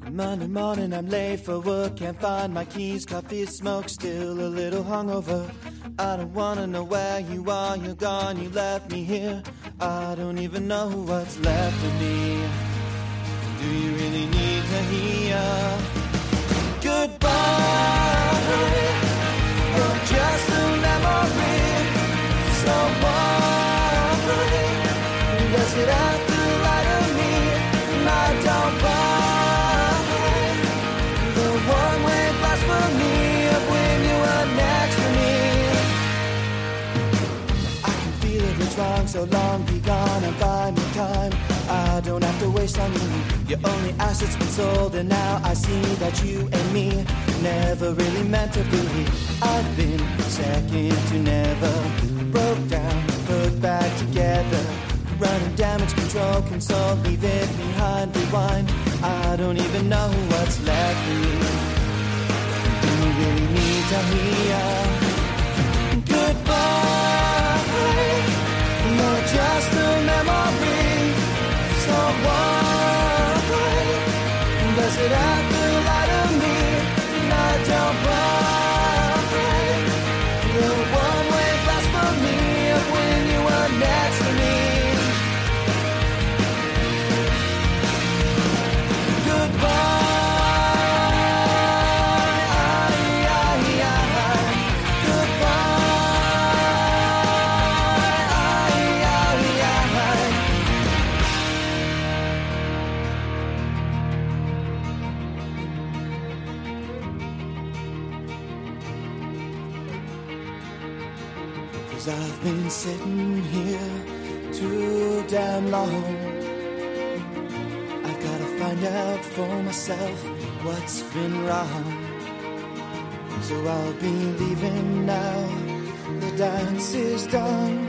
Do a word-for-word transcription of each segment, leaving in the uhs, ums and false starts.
Monday morning, I'm late for work, can't find my keys, coffee smoke, still a little hungover. I don't wanna know where you are, you're gone, you left me here. I don't even know what's left of me. Do you really need to hear goodbye? You're just a memory. So why does it have to lie to me? And I don't buy the one-way blasphemy of when you were next to me. I can feel it, it's wrong, so long be gone, I'm fine with time. I don't have to waste on you. Your only asset's been sold, and now I see that you and me never really meant to be. I've been second to never, broke down, put back together. Running damage control, console, leave it behind, rewind. I don't even know what's left of me. Do you really need to hear goodbye? You're just a memory. So why does it have to lie to me? And I don't buy the one-way blasphemy of when you were next to me. Goodbye. I've been sitting here too damn long. I've gotta find out for myself what's been wrong. So I'll be leaving now, the dance is done.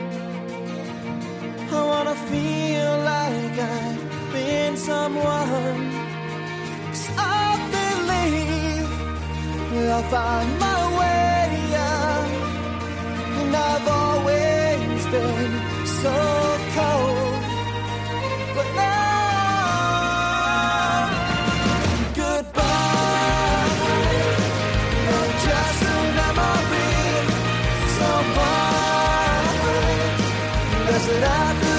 I wanna feel like I've been someone, 'cause I believe I'll find my way out. And I've always been so cold, but now, goodbye. You're just a memory. So why does it have to